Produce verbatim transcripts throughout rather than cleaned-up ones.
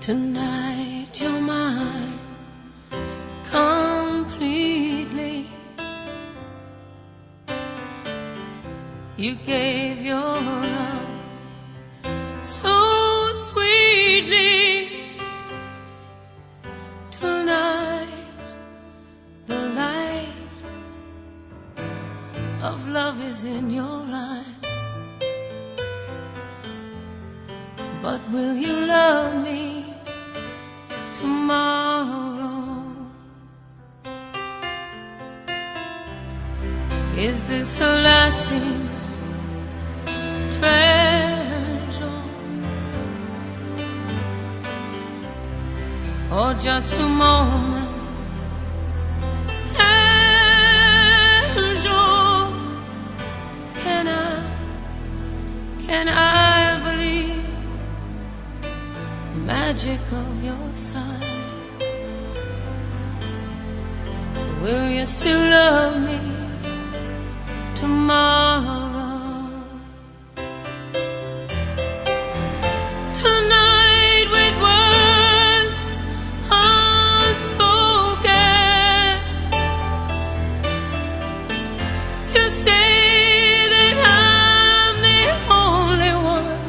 Tonight you're mine completely. You gave your love so sweetly. Tonight the light of love is in your eyes. But will you love me tomorrow? Is this a lasting treasure, or just a moment pleasure? Can I, can I believe the magic of your sight? Will you still love me tomorrow? Tonight with words unspoken, you say that I'm the only one,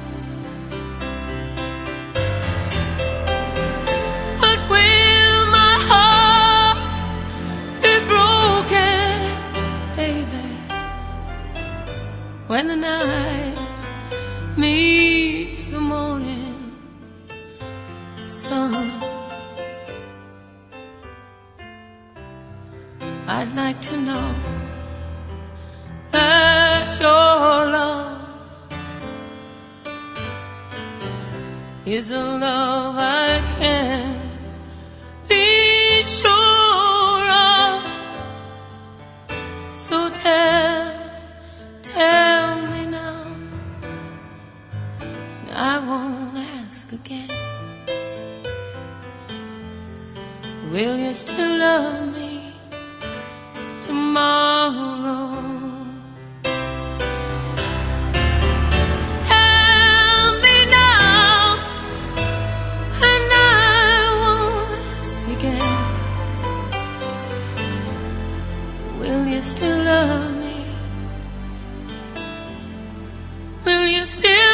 but will my heart be broken, baby, when the night meets the morning sun? I'd like to know that your love is a love I can be sure of. So tell, tell me now, I won't ask again. Will you still love me tomorrow? Tell me now, and I won't ask again. Will you still love me? Will you still